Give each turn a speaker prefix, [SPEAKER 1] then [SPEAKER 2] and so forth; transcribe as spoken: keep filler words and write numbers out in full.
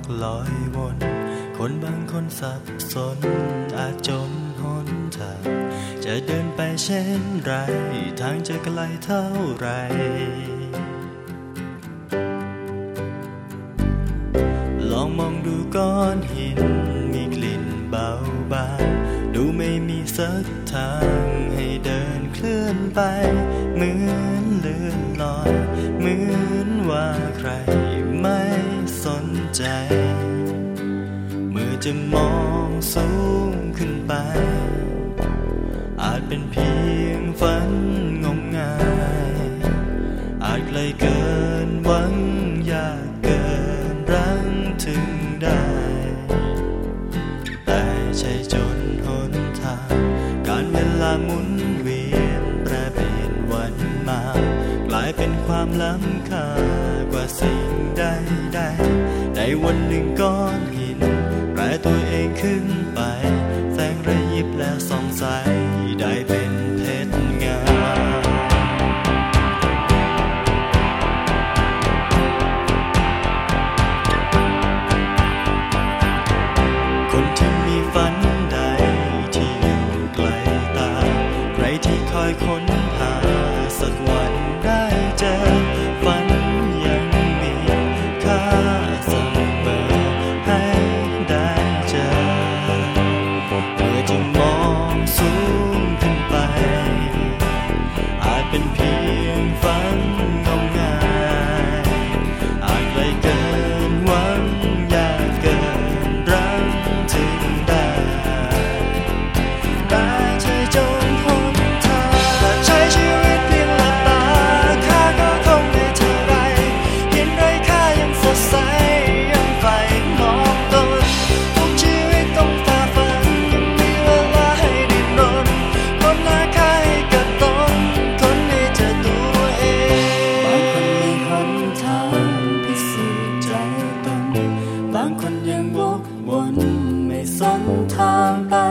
[SPEAKER 1] ลอยวนคนบางคนสับสนอาจจนหนทางจะเดินไปเช่นไรทางจะไกลเท่าไรลองมองดูก้อนหินมีกลิ่นเบาบางดูไม่มีสักทางให้เดินเคลื่อนไปเหมือนเลื่อนลอยเหมือนว่าใครไม่สนใจเมื่อจะมองสูงขึ้นไปอาจเป็นเพียงฝันงมงายอาจไกลเกินหวังยากเกินรั้งถึงได้แต่ใช่จนหนทางการเวลาหมุนเวียนแปรเปลี่ยนวันมากลายเป็นความล้ำค่ากว่าสิ่งใดใดในวันหนึ่งก้อนหินแปรตัวเองขึ้นไปแสงระยิบและส่องใสได้เป็นเพชรงามคนที่มีฝันใดที่อยู่ไกลตาใครที่คอยค้นหาสักวันได้เจอฝันยังมีค่าเสมอให้ได้เจอเมื่อจะมองสูงขึ้นไปอาจเป็นเพียงฝันงมงายอาจไกลเกินหวังยากเกินรั้งถึงได้แต่ใช่จนหนทางใช้ชีวิตเพียงหลับตาค่าก็คงไม่เท่าไรเห็นไรค่ายังสดใสยังใฝ่มองตนทุกชีวิตต้องฝ่าฟันยังมีเวลาให้ดิ้นรนคนหาค่าให้กับตนคนให้เจอตัวเองบางคนมีหนทางพิสูจน์ใจตนบางคนยังวกวนไม่สนทางไป